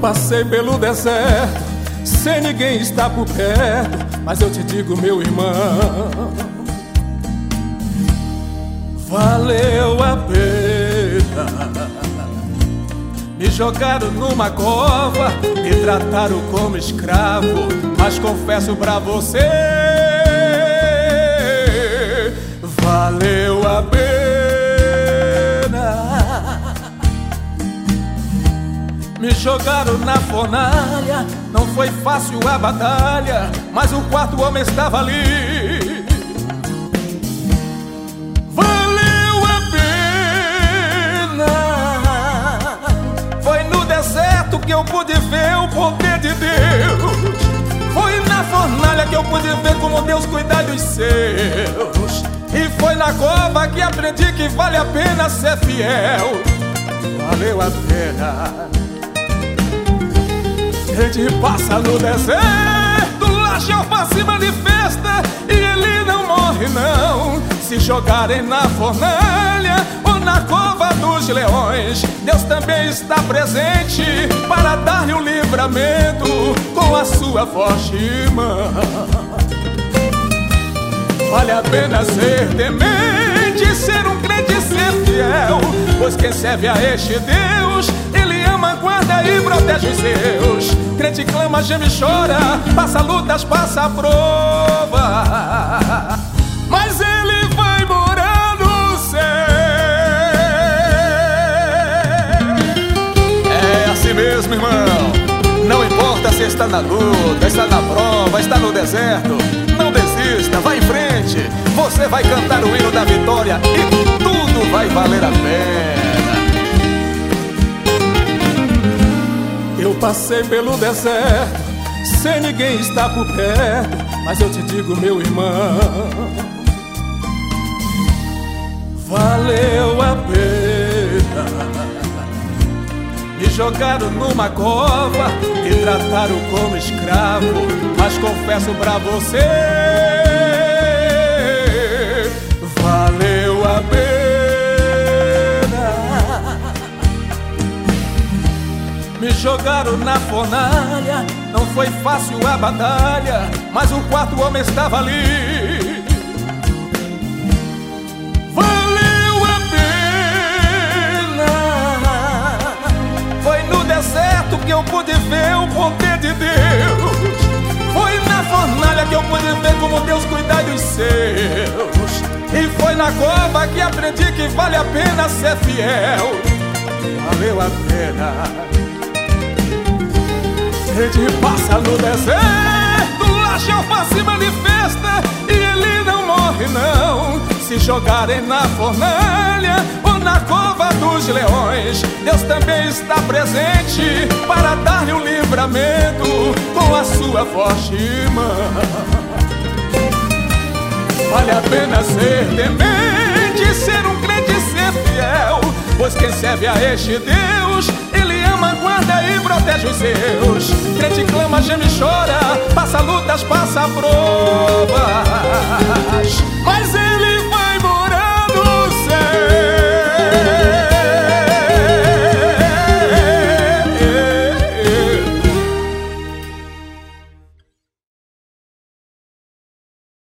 passei pelo deserto, sem ninguém estar por perto, mas eu te digo, meu irmão, valeu a pena. Me jogaram numa cova, me trataram como escravo, mas confesso pra você, valeu a pena. Me jogaram na fornalha, não foi fácil a batalha, mas o quarto homem estava ali. Valeu a pena. Foi no deserto que eu pude ver o poder de Deus. Foi na fornalha que eu pude ver como Deus cuida dos seus. E foi na cova que aprendi que vale a pena ser fiel. Valeu a pena. A gente passa no deserto, lá Jeová se manifesta e ele não morre não. Se jogarem na fornalha ou na cova dos leões, Deus também está presente para dar-lhe um livramento com a sua forte mão. Vale a pena ser temente, ser um crente e ser fiel, pois quem serve a este Deus, Ele ama, guarda e protege os seus. Crente clama, geme e chora, passa lutas, passa prova, mas ele vai morar no céu. É assim mesmo, irmão. Não importa se está na luta, está na prova, está no deserto, não desista, vai em frente. Você vai cantar o hino da vitória e tudo vai valer a pena. Eu passei pelo deserto, sem ninguém estar por perto, mas eu te digo, meu irmão, valeu a pena. Me jogaram numa cova, me trataram como escravo, mas confesso pra você, valeu a pena. Me jogaram na fornalha, não foi fácil a batalha, mas o quarto homem estava ali. Valeu a pena. Foi no deserto que eu pude ver o poder de Deus. Foi na fornalha que eu pude ver como Deus cuida dos seus. E foi na cova que aprendi que vale a pena ser fiel. Valeu a pena. A gente passa no deserto, lá Jeová se manifesta e ele não morre não. Se jogarem na fornalha ou na cova dos leões, Deus também está presente para dar-lhe um livramento com a sua forte mão. Vale a pena ser temente, ser um crente e ser fiel, pois quem serve a este Deus, Ele ama, guarda e protege os seus. Crente clama, geme e chora, passa lutas, passa provas, mas